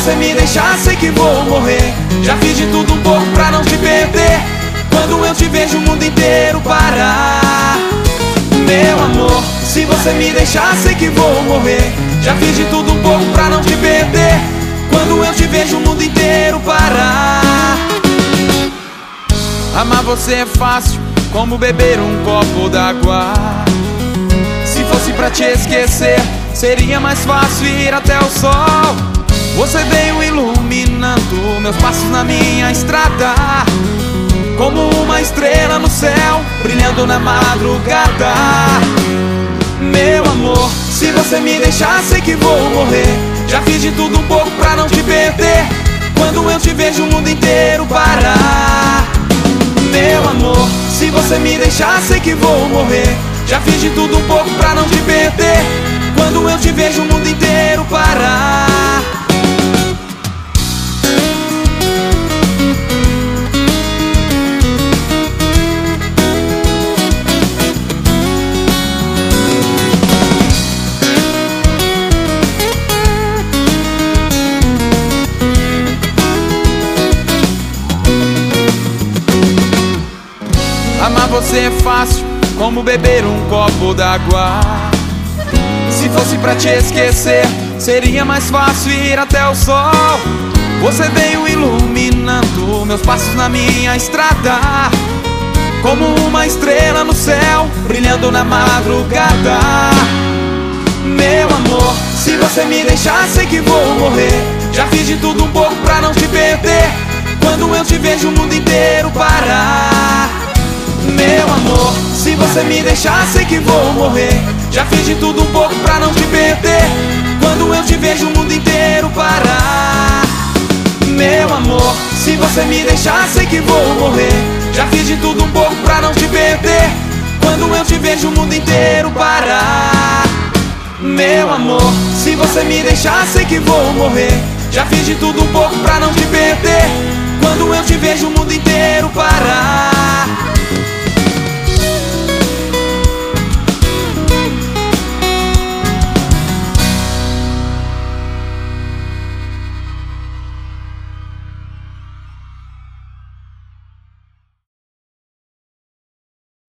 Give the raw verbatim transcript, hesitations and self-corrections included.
você me deixar, sei que vou morrer. Já fiz de tudo um pouco pra não te perder. Quando eu te vejo o mundo inteiro parar. Meu amor, se você me deixar, sei que vou morrer. Já fiz de tudo um pouco pra não te perder. Quando eu te vejo o mundo inteiro parar. Amar você é fácil, como beber um copo d'água. Se fosse pra te esquecer, seria mais fácil ir até o sol. Você veio iluminando meus passos na minha estrada, como uma estrela no céu, brilhando na madrugada. Meu amor, se você me deixar, sei que vou morrer. Já fiz de tudo um pouco pra não te perder. Quando eu te vejo o mundo inteiro parar. Meu amor, se você me deixar, sei que vou morrer. Já fiz de tudo um pouco pra não te perder. Quando eu te vejo o mundo inteiro parar. Amar você é fácil, como beber um copo d'água. Se fosse pra te esquecer, seria mais fácil ir até o sol. Você veio iluminando meus passos na minha estrada, como uma estrela no céu, brilhando na madrugada. Meu amor, se você me deixar, sei que vou morrer. Já fiz de tudo um pouco pra não te perder. Quando eu te vejo o mundo inteiro parar. Meu amor, se você me deixar, sei que vou morrer. Já fiz de tudo um pouco pra não te perder. Quando eu te vejo o mundo inteiro parar. Meu amor, se você me deixar, sei que vou morrer. Já fiz de tudo um pouco pra não te perder. Quando eu te vejo o mundo inteiro parar. Meu amor, se você me deixar, sei que vou morrer. Já fiz de tudo um pouco pra não te perder. Quando eu te vejo o mundo inteiro parar.